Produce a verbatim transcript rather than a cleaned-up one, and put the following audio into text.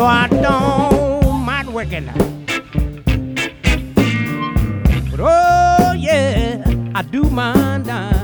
No, I don't mind working. But oh yeah, I do mind dying.